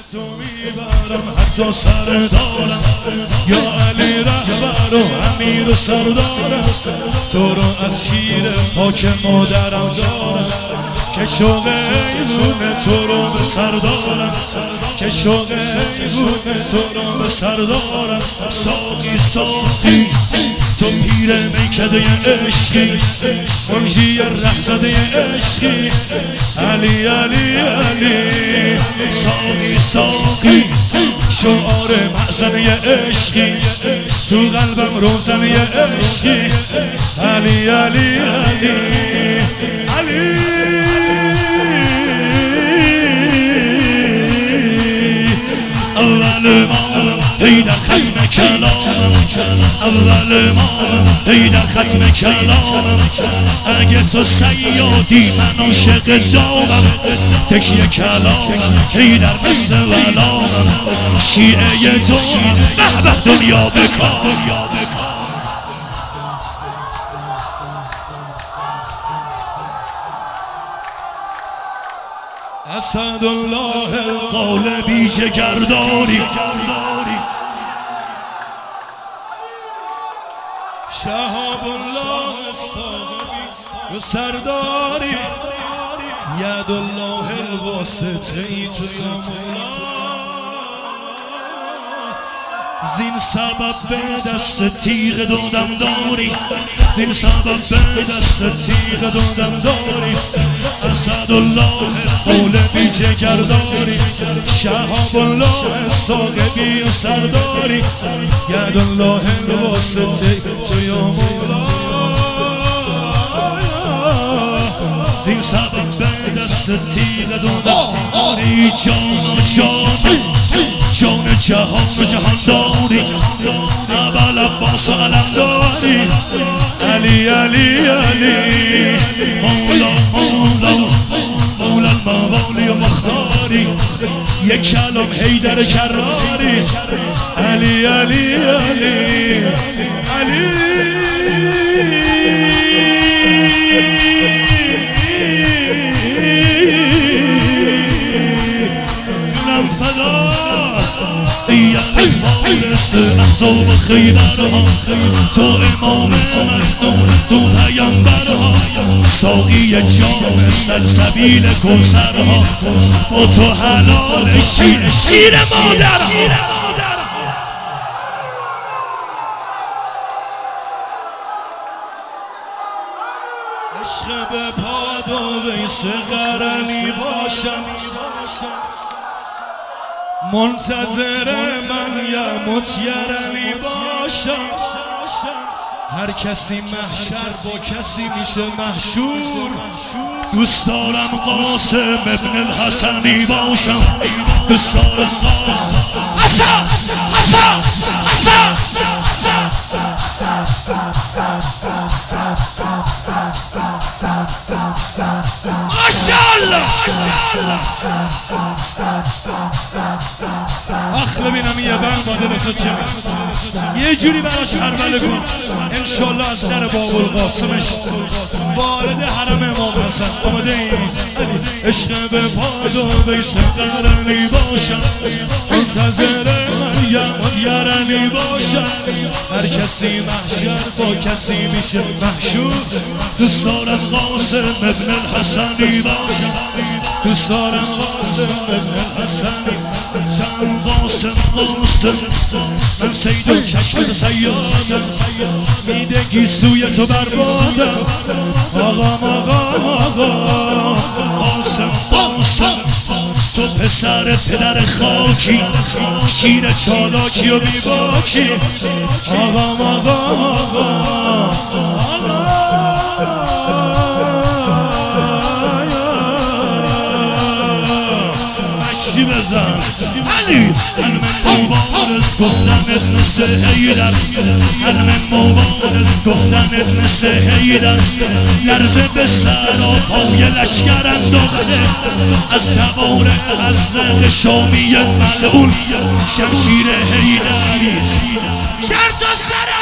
تو میبرم حتی سر دارم یا علی رهبر و امیر و سردارم تو رو از شیر پاک مادرم دارم که شوق ایوونه تو رو به سردارم که شوق ایوونه تو رو به سردارم ساقی ساقی تو پیر میکده عشقی منجی رهزده عشقی علی علی علی ساقی ساقی شعار محزنه عشقی تو قلبم روزنه عشقی علی علی علی علی اول ما ای در ختم کلام اول ما ای در ختم کلام اگه تو صیادی من عاشق دامم تکیه کلام ای در مثل ولام شیعه تو به به دنیا بکن اسدالله الغالبی جگرداری شهاب الله الصاغبی و سرداری ید الله الواسطه‌ای تو یا مولا زین سبب به دست تیغ دادم داری زین سبب به دست تیغ دادم داری اسدالله غالبی جگرداری شهاب الله الصاغبی و سرداری ید الله الواسطه‌ای تو یا مولا زین سبب به دست تیغ دادم داری جان و جان جان جهان و جهان داری اول عباس و علم داری علی علی علی مولا مولا مولا الموالی و مختاری یک کلام حیدر کراری علی علی علی علی جونم فدا یا فارس اصحاب خیبرها تو امام مخدوم تو پیامبرها ساقی جام سلسبیل کوثرها با تو حلال شیر مادرها عشق به پاد و ویس قرنی باشم منتظر من یا متیرنی باشم هر کسی محشر با کسی میشه محشور دوست دارم قاسم ابن الحسنی باشم دوست دارم ماشاءالله آخ ببینم یه بند با دل تو چه یه جوری براش عربله کن انشالله از در باب القاسمش وارد حرم امام حسن آمده این عشق به پاد و ویس قرنی باشم منتظر من یرنی باشم هر کسی محشر با کسی میشه محشور دوست دارم قاسم ابن الحسنی باشم دوست دارم قاسم ابن الحسنی چند قاسم من سید و کشف سیادم میدگی سوی تو بربادم آقا قاسم تو پسر پدر خاکی شیر چالاکی و بیباکی آقا مشی بزن علی علم مبارز گفتنت مثل حیدر علم مبارز گفتنت مثل حیدر لرزه به سر و پای لشکر انداخته از تباره از نقل شامی ملعون شمشیر حیدری شرط و سر